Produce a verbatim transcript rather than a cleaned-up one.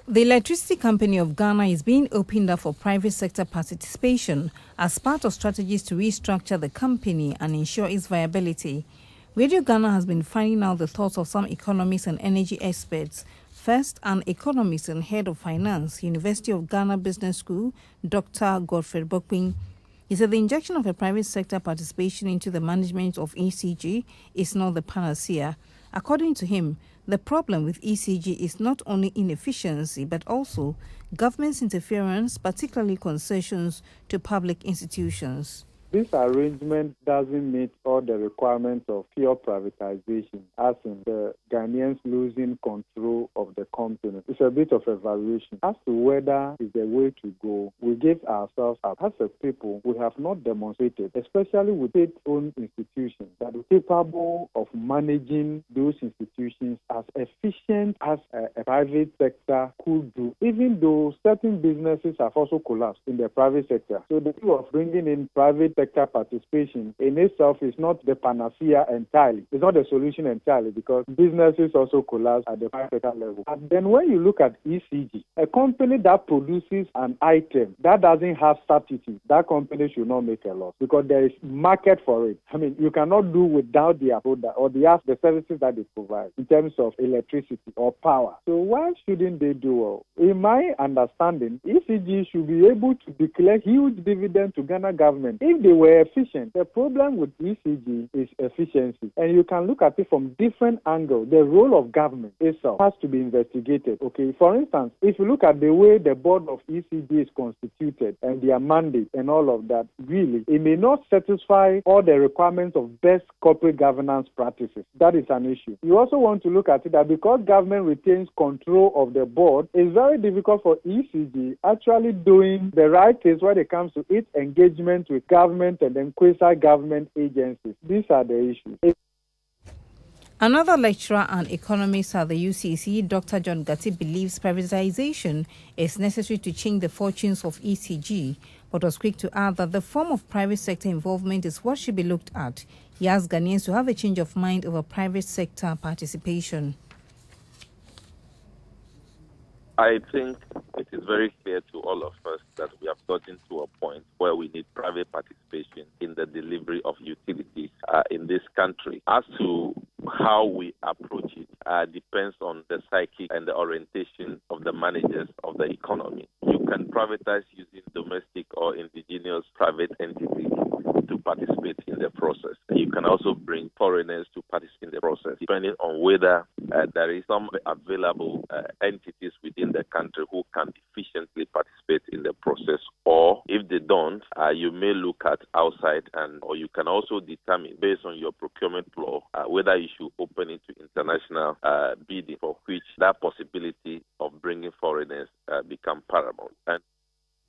The Electricity Company of Ghana is being opened up for private sector participation as part of strategies to restructure the company and ensure its viability. Radio Ghana has been finding out the thoughts of some economists and energy experts. First, an economist and head of finance, University of Ghana Business School, Doctor Godfred Bokpin. He said the injection of a private sector participation into the management of E C G is not the panacea. According to him, the problem with E C G is not only inefficiency, but also government's interference, particularly concessions to public institutions. This arrangement doesn't meet all the requirements of pure privatization, as in the Ghanaians losing control of the company. It's a bit of a variation. As to whether it's the way to go, we give ourselves up. As a people, we have not demonstrated, especially with state-owned institutions, that are capable of managing those institutions as efficient as a, a private sector could do, even though certain businesses have also collapsed in the private sector. So the issue of bringing in private sector participation in itself is not the panacea entirely. It's not the solution entirely, because businesses also collapse at the private sector level. And then when you look at E C G, a company that produces an item that doesn't have substitute, that company should not make a loss, because there is market for it. I mean, you cannot do without their product or the, the services that they provide in terms of electricity or power. So why shouldn't they do well? In my understanding, E C G should be able to declare huge dividend to Ghana government if they were efficient. The problem with E C G is efficiency, and you can look at it from different angles. The role of government itself has to be investigated. Okay, for instance, if you look at the way the board of E C G is constituted and their mandate and all of that, really, it may not satisfy all the requirements of best corporate governance practices. That is an issue. You also want to look at it that because government retains control of the board, it's very difficult for E C G actually doing the right things when it comes to its engagement with government and then quasi-government agencies. These are the issues. Another lecturer and economist at the U C C, Doctor John Gatti, believes privatization is necessary to change the fortunes of E C G, but was quick to add that the form of private sector involvement is what should be looked at. He asked Ghanaians to have a change of mind over private sector participation. I think it is very clear to all of us that we have gotten to a point where we need private participation in the delivery of utilities uh, in this country. As to how we approach it uh, depends on the psyche and the orientation of the managers of the economy. You can privatize using domestic or indigenous private entities to participate in the process. You can also bring foreigners to participate in the process, depending on whether uh, there is some available uh, entities within the country who can efficiently participate in the process, or if they don't, uh, you may look at outside, and or you can also determine based on your procurement law uh, whether you should open it to international uh, bidding, for which that possibility of bringing foreigners uh, become paramount. And